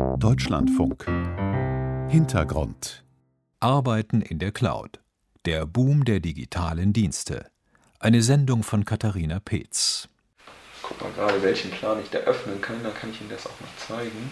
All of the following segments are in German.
Deutschlandfunk. Hintergrund. Arbeiten in der Cloud. Der Boom der digitalen Dienste. Eine Sendung von Katharina Peetz. Guck mal gerade, welchen Plan ich da öffnen kann, dann kann ich Ihnen das auch noch zeigen.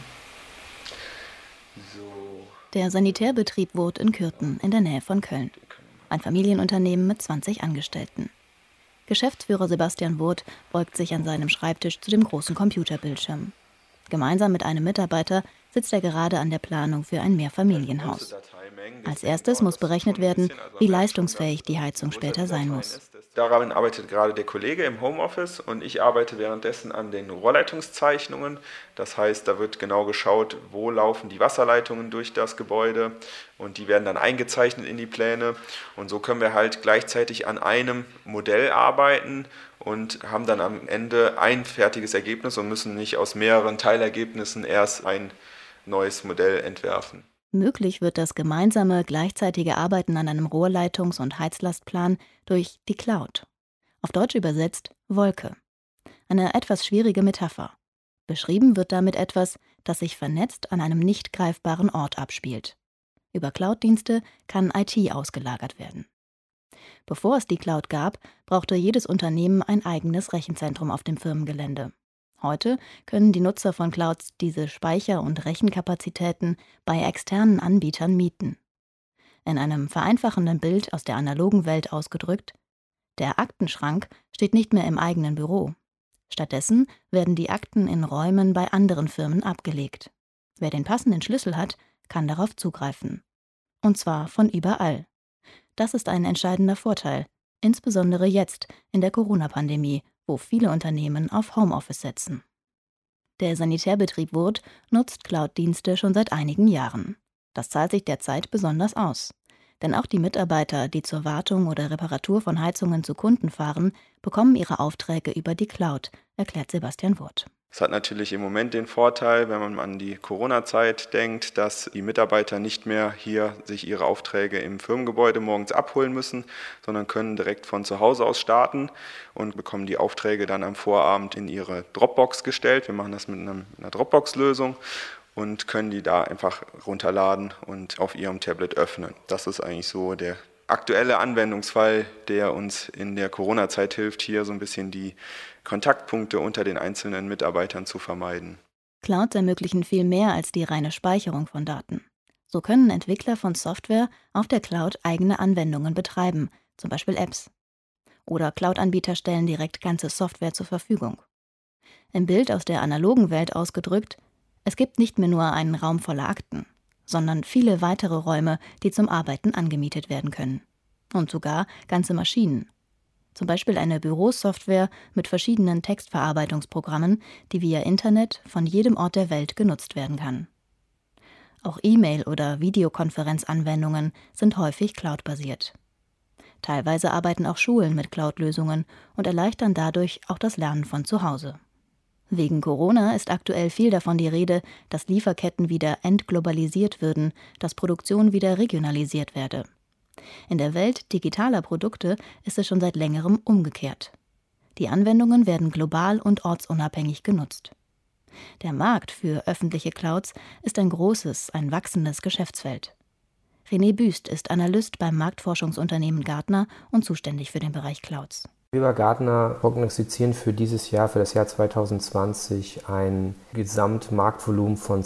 So. Der Sanitärbetrieb Wurth in Kürten in der Nähe von Köln. Ein Familienunternehmen mit 20 Angestellten. Geschäftsführer Sebastian Wurth beugt sich an seinem Schreibtisch zu dem großen Computerbildschirm. Gemeinsam mit einem Mitarbeiter sitzt er gerade an der Planung für ein Mehrfamilienhaus. Als erstes muss berechnet werden, wie leistungsfähig die Heizung später sein muss. Daran arbeitet gerade der Kollege im Homeoffice und ich arbeite währenddessen an den Rohrleitungszeichnungen. Das heißt, da wird genau geschaut, wo laufen die Wasserleitungen durch das Gebäude und die werden dann eingezeichnet in die Pläne. Und so können wir halt gleichzeitig an einem Modell arbeiten und haben dann am Ende ein fertiges Ergebnis und müssen nicht aus mehreren Teilergebnissen erst ein neues Modell entwerfen. Möglich wird das gemeinsame, gleichzeitige Arbeiten an einem Rohrleitungs- und Heizlastplan durch die Cloud. Auf Deutsch übersetzt Wolke. Eine etwas schwierige Metapher. Beschrieben wird damit etwas, das sich vernetzt an einem nicht greifbaren Ort abspielt. Über Cloud-Dienste kann IT ausgelagert werden. Bevor es die Cloud gab, brauchte jedes Unternehmen ein eigenes Rechenzentrum auf dem Firmengelände. Heute können die Nutzer von Clouds diese Speicher- und Rechenkapazitäten bei externen Anbietern mieten. In einem vereinfachenden Bild aus der analogen Welt ausgedrückt: Der Aktenschrank steht nicht mehr im eigenen Büro. Stattdessen werden die Akten in Räumen bei anderen Firmen abgelegt. Wer den passenden Schlüssel hat, kann darauf zugreifen. Und zwar von überall. Das ist ein entscheidender Vorteil, insbesondere jetzt in der Corona-Pandemie, wo viele Unternehmen auf Homeoffice setzen. Der Sanitärbetrieb Wurth nutzt Cloud-Dienste schon seit einigen Jahren. Das zahlt sich derzeit besonders aus. Denn auch die Mitarbeiter, die zur Wartung oder Reparatur von Heizungen zu Kunden fahren, bekommen ihre Aufträge über die Cloud, erklärt Sebastian Wurth. Es hat natürlich im Moment den Vorteil, wenn man an die Corona-Zeit denkt, dass die Mitarbeiter nicht mehr hier sich ihre Aufträge im Firmengebäude morgens abholen müssen, sondern können direkt von zu Hause aus starten und bekommen die Aufträge dann am Vorabend in ihre Dropbox gestellt. Wir machen das mit einer Dropbox-Lösung und können die da einfach runterladen und auf ihrem Tablet öffnen. Das ist eigentlich so der aktuelle Anwendungsfall, der uns in der Corona-Zeit hilft, hier so ein bisschen die Kontaktpunkte unter den einzelnen Mitarbeitern zu vermeiden. Clouds ermöglichen viel mehr als die reine Speicherung von Daten. So können Entwickler von Software auf der Cloud eigene Anwendungen betreiben, zum Beispiel Apps. Oder Cloud-Anbieter stellen direkt ganze Software zur Verfügung. Im Bild aus der analogen Welt ausgedrückt: Es gibt nicht mehr nur einen Raum voller Akten, sondern viele weitere Räume, die zum Arbeiten angemietet werden können. Und sogar ganze Maschinen. Zum Beispiel eine Bürosoftware mit verschiedenen Textverarbeitungsprogrammen, die via Internet von jedem Ort der Welt genutzt werden kann. Auch E-Mail- oder Videokonferenzanwendungen sind häufig Cloud-basiert. Teilweise arbeiten auch Schulen mit Cloud-Lösungen und erleichtern dadurch auch das Lernen von zu Hause. Wegen Corona ist aktuell viel davon die Rede, dass Lieferketten wieder entglobalisiert würden, dass Produktion wieder regionalisiert werde. In der Welt digitaler Produkte ist es schon seit längerem umgekehrt. Die Anwendungen werden global und ortsunabhängig genutzt. Der Markt für öffentliche Clouds ist ein großes, ein wachsendes Geschäftsfeld. René Büst ist Analyst beim Marktforschungsunternehmen Gartner und zuständig für den Bereich Clouds. Wir bei Gartner prognostizieren für dieses Jahr, für das Jahr 2020, ein Gesamtmarktvolumen von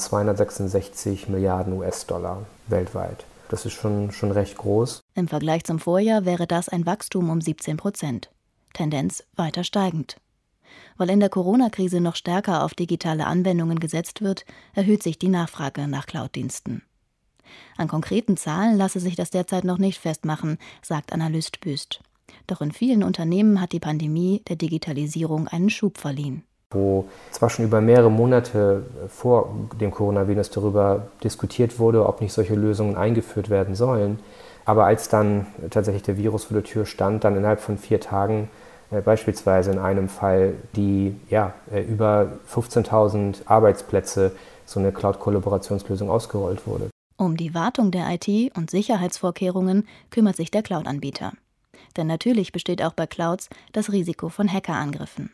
266 Milliarden US-Dollar weltweit. Das ist schon recht groß. Im Vergleich zum Vorjahr wäre das ein Wachstum um 17%. Tendenz weiter steigend. Weil in der Corona-Krise noch stärker auf digitale Anwendungen gesetzt wird, erhöht sich die Nachfrage nach Cloud-Diensten. An konkreten Zahlen lasse sich das derzeit noch nicht festmachen, sagt Analyst Büst. Doch in vielen Unternehmen hat die Pandemie der Digitalisierung einen Schub verliehen. Wo zwar schon über mehrere Monate vor dem Coronavirus darüber diskutiert wurde, ob nicht solche Lösungen eingeführt werden sollen, aber als dann tatsächlich der Virus vor der Tür stand, dann innerhalb von 4 Tagen beispielsweise in einem Fall die über 15.000 Arbeitsplätze so eine Cloud-Kollaborationslösung ausgerollt wurde. Um die Wartung der IT- und Sicherheitsvorkehrungen kümmert sich der Cloud-Anbieter. Denn natürlich besteht auch bei Clouds das Risiko von Hackerangriffen.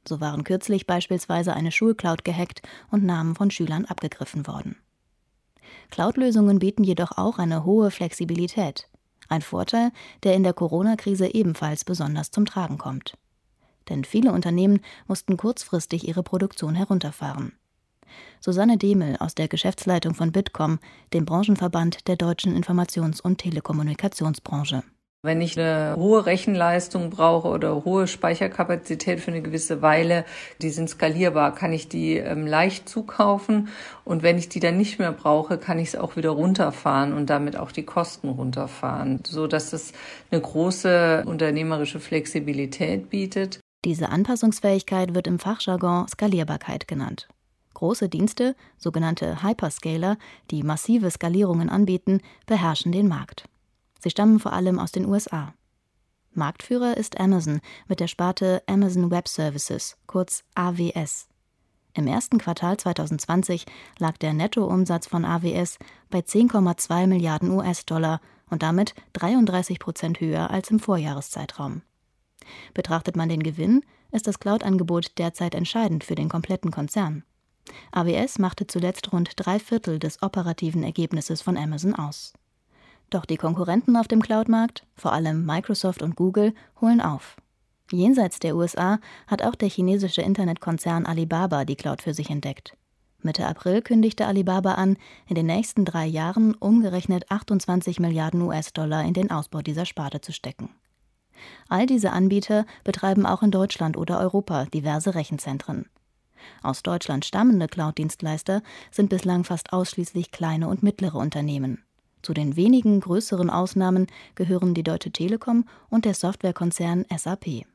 So waren kürzlich beispielsweise eine Schulcloud gehackt und Namen von Schülern abgegriffen worden. Cloud-Lösungen bieten jedoch auch eine hohe Flexibilität. Ein Vorteil, der in der Corona-Krise ebenfalls besonders zum Tragen kommt. Denn viele Unternehmen mussten kurzfristig ihre Produktion herunterfahren. Susanne Demel aus der Geschäftsleitung von Bitkom, dem Branchenverband der deutschen Informations- und Telekommunikationsbranche. Wenn ich eine hohe Rechenleistung brauche oder hohe Speicherkapazität für eine gewisse Weile, die sind skalierbar, kann ich die leicht zukaufen. Und wenn ich die dann nicht mehr brauche, kann ich es auch wieder runterfahren und damit auch die Kosten runterfahren, sodass es eine große unternehmerische Flexibilität bietet. Diese Anpassungsfähigkeit wird im Fachjargon Skalierbarkeit genannt. Große Dienste, sogenannte Hyperscaler, die massive Skalierungen anbieten, beherrschen den Markt. Sie stammen vor allem aus den USA. Marktführer ist Amazon mit der Sparte Amazon Web Services, kurz AWS. Im ersten Quartal 2020 lag der Nettoumsatz von AWS bei 10,2 Milliarden US-Dollar und damit 33% höher als im Vorjahreszeitraum. Betrachtet man den Gewinn, ist das Cloud-Angebot derzeit entscheidend für den kompletten Konzern. AWS machte zuletzt rund 3/4 des operativen Ergebnisses von Amazon aus. Doch die Konkurrenten auf dem Cloud-Markt, vor allem Microsoft und Google, holen auf. Jenseits der USA hat auch der chinesische Internetkonzern Alibaba die Cloud für sich entdeckt. Mitte April kündigte Alibaba an, in den nächsten 3 Jahren umgerechnet 28 Milliarden US-Dollar in den Ausbau dieser Sparte zu stecken. All diese Anbieter betreiben auch in Deutschland oder Europa diverse Rechenzentren. Aus Deutschland stammende Cloud-Dienstleister sind bislang fast ausschließlich kleine und mittlere Unternehmen. Zu den wenigen größeren Ausnahmen gehören die Deutsche Telekom und der Softwarekonzern SAP.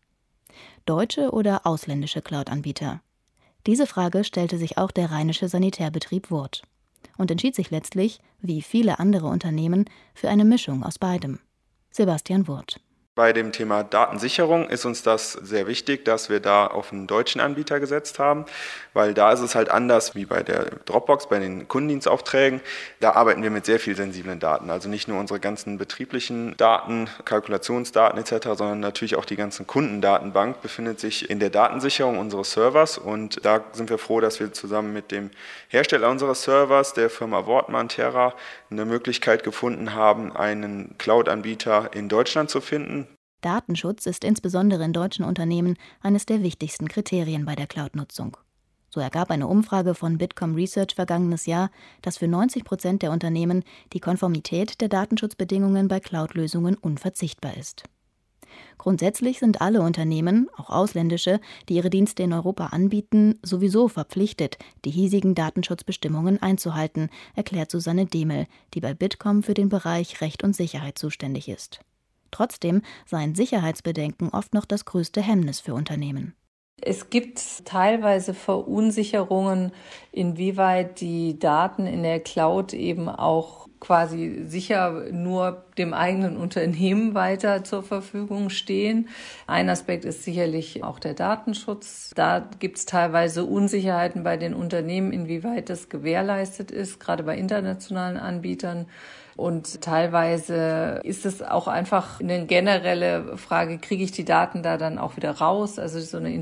Deutsche oder ausländische Cloud-Anbieter? Diese Frage stellte sich auch der rheinische Sanitärbetrieb Wurth und entschied sich letztlich, wie viele andere Unternehmen, für eine Mischung aus beidem. Sebastian Wurth. Bei dem Thema Datensicherung ist uns das sehr wichtig, dass wir da auf einen deutschen Anbieter gesetzt haben, weil da ist es halt anders wie bei der Dropbox, bei den Kundendienstaufträgen. Da arbeiten wir mit sehr viel sensiblen Daten, also nicht nur unsere ganzen betrieblichen Daten, Kalkulationsdaten etc., sondern natürlich auch die ganzen Kundendatenbank befindet sich in der Datensicherung unseres Servers und da sind wir froh, dass wir zusammen mit dem Hersteller unseres Servers, der Firma Wortmann Terra, eine Möglichkeit gefunden haben, einen Cloud-Anbieter in Deutschland zu finden. Datenschutz ist insbesondere in deutschen Unternehmen eines der wichtigsten Kriterien bei der Cloud-Nutzung. So ergab eine Umfrage von Bitkom Research vergangenes Jahr, dass für 90% der Unternehmen die Konformität der Datenschutzbedingungen bei Cloud-Lösungen unverzichtbar ist. Grundsätzlich sind alle Unternehmen, auch ausländische, die ihre Dienste in Europa anbieten, sowieso verpflichtet, die hiesigen Datenschutzbestimmungen einzuhalten, erklärt Susanne Demel, die bei Bitkom für den Bereich Recht und Sicherheit zuständig ist. Trotzdem seien Sicherheitsbedenken oft noch das größte Hemmnis für Unternehmen. Es gibt teilweise Verunsicherungen, inwieweit die Daten in der Cloud eben auch quasi sicher nur dem eigenen Unternehmen weiter zur Verfügung stehen. Ein Aspekt ist sicherlich auch der Datenschutz. Da gibt es teilweise Unsicherheiten bei den Unternehmen, inwieweit das gewährleistet ist, gerade bei internationalen Anbietern. Und teilweise ist es auch einfach eine generelle Frage, kriege ich die Daten da dann auch wieder raus? Also so eine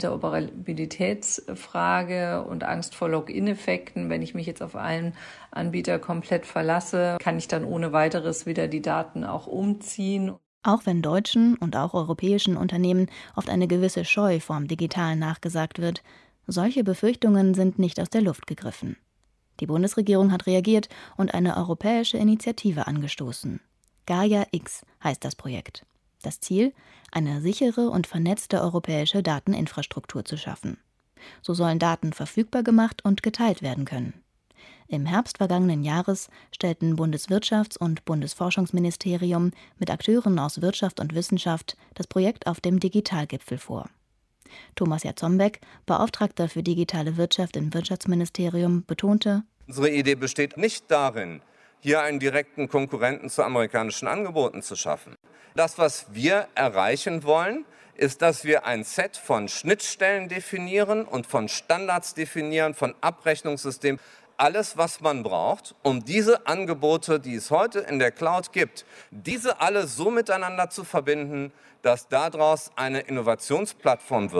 Interoperabilitätsfrage und Angst vor Login-Effekten. Wenn ich mich jetzt auf einen Anbieter komplett verlasse, kann ich dann ohne weiteres wieder die Daten auch umziehen. Auch wenn deutschen und auch europäischen Unternehmen oft eine gewisse Scheu vorm Digitalen nachgesagt wird, solche Befürchtungen sind nicht aus der Luft gegriffen. Die Bundesregierung hat reagiert und eine europäische Initiative angestoßen. Gaia X heißt das Projekt. Das Ziel: eine sichere und vernetzte europäische Dateninfrastruktur zu schaffen. So sollen Daten verfügbar gemacht und geteilt werden können. Im Herbst vergangenen Jahres stellten Bundeswirtschafts- und Bundesforschungsministerium mit Akteuren aus Wirtschaft und Wissenschaft das Projekt auf dem Digitalgipfel vor. Thomas Jatzombeck, Beauftragter für digitale Wirtschaft im Wirtschaftsministerium, betonte: Unsere Idee besteht nicht darin, hier einen direkten Konkurrenten zu amerikanischen Angeboten zu schaffen. Das, was wir erreichen wollen, ist, dass wir ein Set von Schnittstellen definieren und von Standards definieren, von Abrechnungssystemen. Alles, was man braucht, um diese Angebote, die es heute in der Cloud gibt, diese alle so miteinander zu verbinden, dass daraus eine Innovationsplattform wird.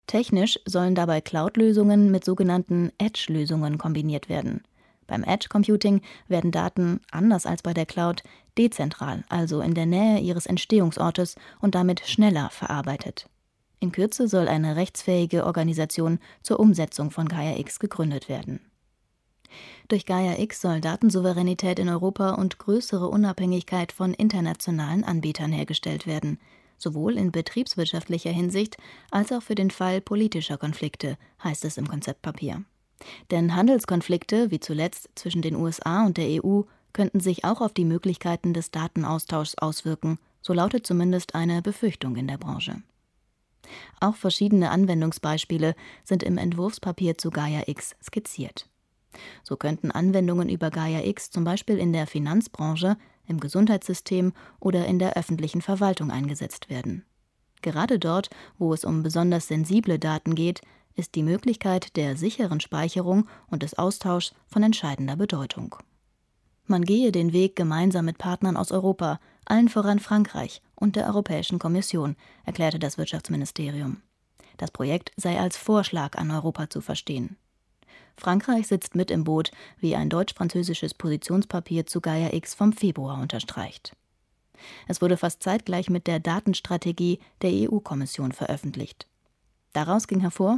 Technisch sollen dabei Cloud-Lösungen mit sogenannten Edge-Lösungen kombiniert werden. Beim Edge-Computing werden Daten, anders als bei der Cloud, dezentral, also in der Nähe ihres Entstehungsortes und damit schneller verarbeitet. In Kürze soll eine rechtsfähige Organisation zur Umsetzung von Gaia-X gegründet werden. Durch Gaia-X soll Datensouveränität in Europa und größere Unabhängigkeit von internationalen Anbietern hergestellt werden, sowohl in betriebswirtschaftlicher Hinsicht als auch für den Fall politischer Konflikte, heißt es im Konzeptpapier. Denn Handelskonflikte, wie zuletzt zwischen den USA und der EU, könnten sich auch auf die Möglichkeiten des Datenaustauschs auswirken, so lautet zumindest eine Befürchtung in der Branche. Auch verschiedene Anwendungsbeispiele sind im Entwurfspapier zu Gaia-X skizziert. So könnten Anwendungen über Gaia-X zum Beispiel in der Finanzbranche, im Gesundheitssystem oder in der öffentlichen Verwaltung eingesetzt werden. Gerade dort, wo es um besonders sensible Daten geht, ist die Möglichkeit der sicheren Speicherung und des Austauschs von entscheidender Bedeutung. Man gehe den Weg gemeinsam mit Partnern aus Europa, allen voran Frankreich und der Europäischen Kommission, erklärte das Wirtschaftsministerium. Das Projekt sei als Vorschlag an Europa zu verstehen. Frankreich sitzt mit im Boot, wie ein deutsch-französisches Positionspapier zu Gaia-X vom Februar unterstreicht. Es wurde fast zeitgleich mit der Datenstrategie der EU-Kommission veröffentlicht. Daraus ging hervor: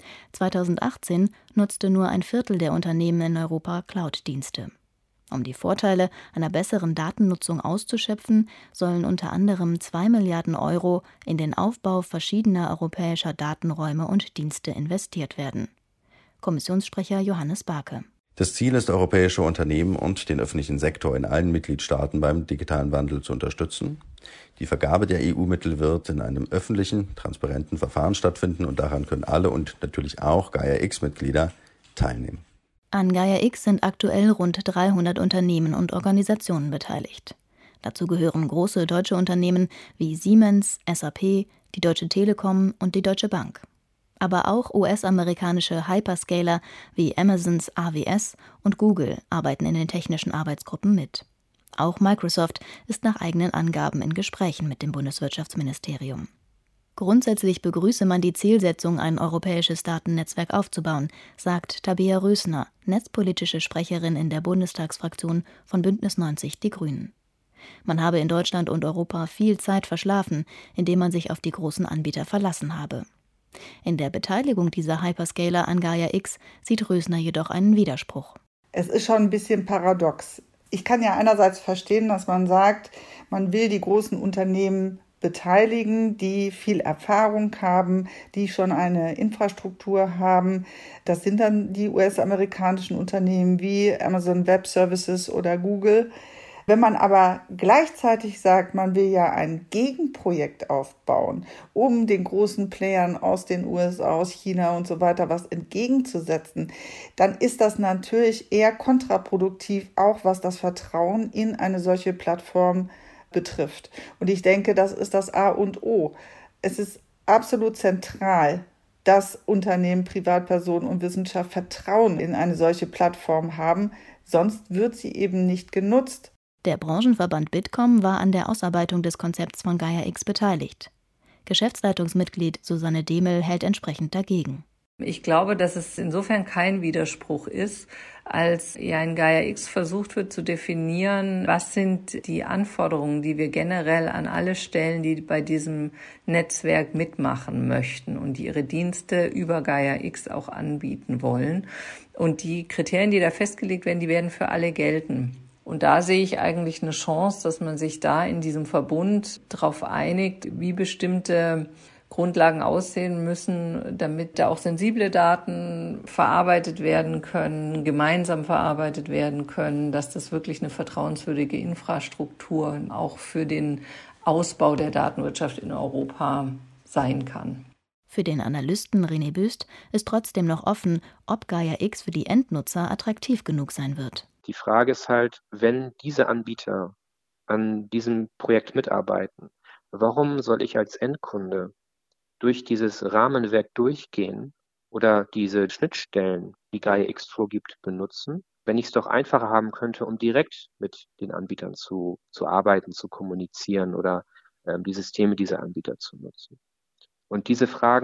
2018 nutzte nur ein Viertel der Unternehmen in Europa Cloud-Dienste. Um die Vorteile einer besseren Datennutzung auszuschöpfen, sollen unter anderem 2 Milliarden Euro in den Aufbau verschiedener europäischer Datenräume und Dienste investiert werden. Kommissionssprecher Johannes Barke. Das Ziel ist, europäische Unternehmen und den öffentlichen Sektor in allen Mitgliedstaaten beim digitalen Wandel zu unterstützen. Die Vergabe der EU-Mittel wird in einem öffentlichen, transparenten Verfahren stattfinden und daran können alle und natürlich auch Gaia-X-Mitglieder teilnehmen. An Gaia-X sind aktuell rund 300 Unternehmen und Organisationen beteiligt. Dazu gehören große deutsche Unternehmen wie Siemens, SAP, die Deutsche Telekom und die Deutsche Bank. Aber auch US-amerikanische Hyperscaler wie Amazons AWS und Google arbeiten in den technischen Arbeitsgruppen mit. Auch Microsoft ist nach eigenen Angaben in Gesprächen mit dem Bundeswirtschaftsministerium. Grundsätzlich begrüße man die Zielsetzung, ein europäisches Datennetzwerk aufzubauen, sagt Tabea Rösner, netzpolitische Sprecherin in der Bundestagsfraktion von Bündnis 90 Die Grünen. Man habe in Deutschland und Europa viel Zeit verschlafen, indem man sich auf die großen Anbieter verlassen habe. In der Beteiligung dieser Hyperscaler an Gaia-X sieht Rösner jedoch einen Widerspruch. Es ist schon ein bisschen paradox. Ich kann ja einerseits verstehen, dass man sagt, man will die großen Unternehmen beteiligen, die viel Erfahrung haben, die schon eine Infrastruktur haben. Das sind dann die US-amerikanischen Unternehmen wie Amazon Web Services oder Google. Wenn man aber gleichzeitig sagt, man will ja ein Gegenprojekt aufbauen, um den großen Playern aus den USA, aus China und so weiter was entgegenzusetzen, dann ist das natürlich eher kontraproduktiv, auch was das Vertrauen in eine solche Plattform betrifft. Und ich denke, das ist das A und O. Es ist absolut zentral, dass Unternehmen, Privatpersonen und Wissenschaft Vertrauen in eine solche Plattform haben, sonst wird sie eben nicht genutzt. Der Branchenverband Bitkom war an der Ausarbeitung des Konzepts von Gaia-X beteiligt. Geschäftsleitungsmitglied Susanne Demel hält entsprechend dagegen. Ich glaube, dass es insofern kein Widerspruch ist, als ja in Gaia-X versucht wird zu definieren, was sind die Anforderungen, die wir generell an alle stellen, die bei diesem Netzwerk mitmachen möchten und die ihre Dienste über Gaia-X auch anbieten wollen. Und die Kriterien, die da festgelegt werden, die werden für alle gelten. Und da sehe ich eigentlich eine Chance, dass man sich da in diesem Verbund darauf einigt, wie bestimmte Grundlagen aussehen müssen, damit da auch sensible Daten verarbeitet werden können, gemeinsam verarbeitet werden können, dass das wirklich eine vertrauenswürdige Infrastruktur auch für den Ausbau der Datenwirtschaft in Europa sein kann. Für den Analysten René Büst ist trotzdem noch offen, ob Gaia-X für die Endnutzer attraktiv genug sein wird. Die Frage ist halt, wenn diese Anbieter an diesem Projekt mitarbeiten, warum soll ich als Endkunde durch dieses Rahmenwerk durchgehen oder diese Schnittstellen, die Gaia-X vorgibt, benutzen, wenn ich es doch einfacher haben könnte, um direkt mit den Anbietern zu arbeiten, zu kommunizieren oder die Systeme dieser Anbieter zu nutzen. Und diese Fragen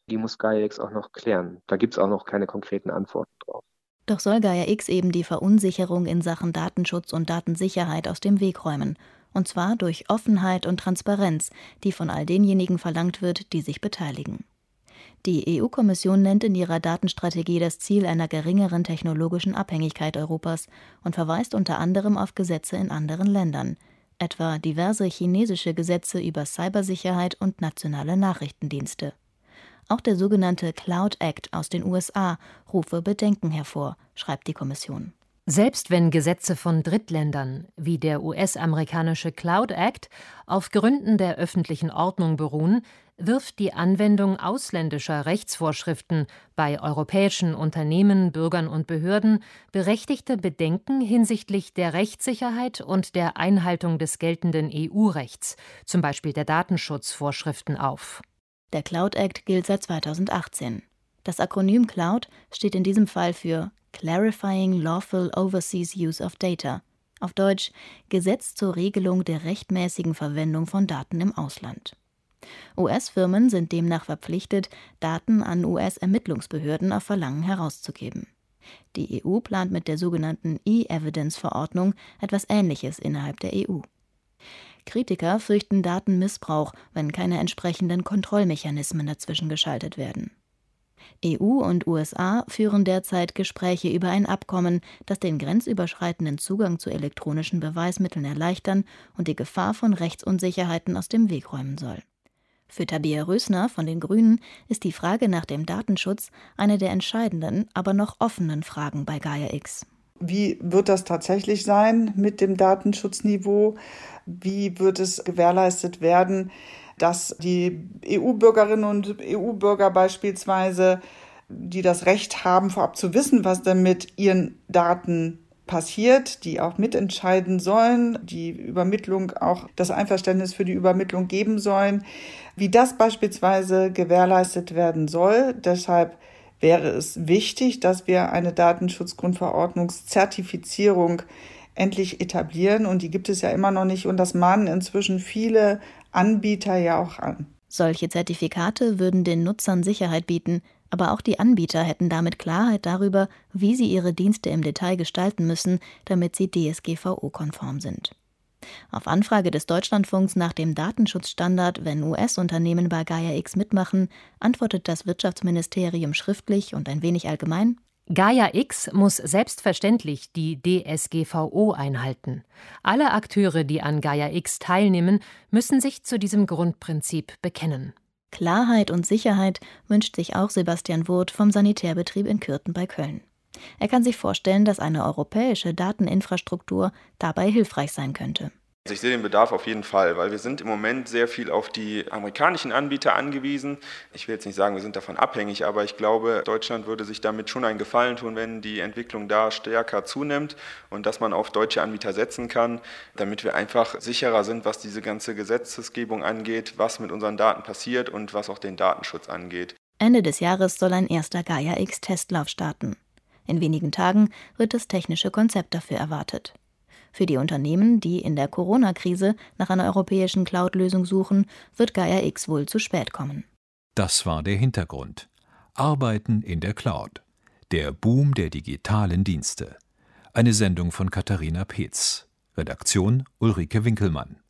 Die muss Gaia-X auch noch klären. Da gibt es auch noch keine konkreten Antworten drauf. Doch soll Gaia-X eben die Verunsicherung in Sachen Datenschutz und Datensicherheit aus dem Weg räumen. Und zwar durch Offenheit und Transparenz, die von all denjenigen verlangt wird, die sich beteiligen. Die EU-Kommission nennt in ihrer Datenstrategie das Ziel einer geringeren technologischen Abhängigkeit Europas und verweist unter anderem auf Gesetze in anderen Ländern, etwa diverse chinesische Gesetze über Cybersicherheit und nationale Nachrichtendienste. Auch der sogenannte Cloud Act aus den USA rufe Bedenken hervor, schreibt die Kommission. Selbst wenn Gesetze von Drittländern, wie der US-amerikanische Cloud Act, auf Gründen der öffentlichen Ordnung beruhen, wirft die Anwendung ausländischer Rechtsvorschriften bei europäischen Unternehmen, Bürgern und Behörden berechtigte Bedenken hinsichtlich der Rechtssicherheit und der Einhaltung des geltenden EU-Rechts, zum Beispiel der Datenschutzvorschriften, auf. Der Cloud Act gilt seit 2018. Das Akronym Cloud steht in diesem Fall für Clarifying Lawful Overseas Use of Data, auf Deutsch Gesetz zur Regelung der rechtmäßigen Verwendung von Daten im Ausland. US-Firmen sind demnach verpflichtet, Daten an US-Ermittlungsbehörden auf Verlangen herauszugeben. Die EU plant mit der sogenannten E-Evidence-Verordnung etwas Ähnliches innerhalb der EU. Kritiker fürchten Datenmissbrauch, wenn keine entsprechenden Kontrollmechanismen dazwischen geschaltet werden. EU und USA führen derzeit Gespräche über ein Abkommen, das den grenzüberschreitenden Zugang zu elektronischen Beweismitteln erleichtern und die Gefahr von Rechtsunsicherheiten aus dem Weg räumen soll. Für Tabea Rösner von den Grünen ist die Frage nach dem Datenschutz eine der entscheidenden, aber noch offenen Fragen bei Gaia-X. Wie wird das tatsächlich sein mit dem Datenschutzniveau? Wie wird es gewährleistet werden, dass die EU-Bürgerinnen und EU-Bürger beispielsweise, die das Recht haben, vorab zu wissen, was denn mit ihren Daten passiert, die auch mitentscheiden sollen, die Übermittlung auch das Einverständnis für die Übermittlung geben sollen, wie das beispielsweise gewährleistet werden soll. Deshalb wäre es wichtig, dass wir eine Datenschutzgrundverordnungszertifizierung endlich etablieren. Und die gibt es ja immer noch nicht. Und das mahnen inzwischen viele Anbieter ja auch an. Solche Zertifikate würden den Nutzern Sicherheit bieten, aber auch die Anbieter hätten damit Klarheit darüber, wie sie ihre Dienste im Detail gestalten müssen, damit sie DSGVO-konform sind. Auf Anfrage des Deutschlandfunks nach dem Datenschutzstandard, wenn US-Unternehmen bei Gaia-X mitmachen, antwortet das Wirtschaftsministerium schriftlich und ein wenig allgemein: Gaia-X muss selbstverständlich die DSGVO einhalten. Alle Akteure, die an Gaia-X teilnehmen, müssen sich zu diesem Grundprinzip bekennen. Klarheit und Sicherheit wünscht sich auch Sebastian Wurth vom Sanitärbetrieb in Kürten bei Köln. Er kann sich vorstellen, dass eine europäische Dateninfrastruktur dabei hilfreich sein könnte. Ich sehe den Bedarf auf jeden Fall, weil wir sind im Moment sehr viel auf die amerikanischen Anbieter angewiesen. Ich will jetzt nicht sagen, wir sind davon abhängig, aber ich glaube, Deutschland würde sich damit schon einen Gefallen tun, wenn die Entwicklung da stärker zunimmt und dass man auf deutsche Anbieter setzen kann, damit wir einfach sicherer sind, was diese ganze Gesetzesgebung angeht, was mit unseren Daten passiert und was auch den Datenschutz angeht. Ende des Jahres soll ein erster Gaia-X-Testlauf starten. In wenigen Tagen wird das technische Konzept dafür erwartet. Für die Unternehmen, die in der Corona-Krise nach einer europäischen Cloud-Lösung suchen, wird Gaia-X wohl zu spät kommen. Das war der Hintergrund. Arbeiten in der Cloud. Der Boom der digitalen Dienste. Eine Sendung von Katharina Peetz. Redaktion Ulrike Winkelmann.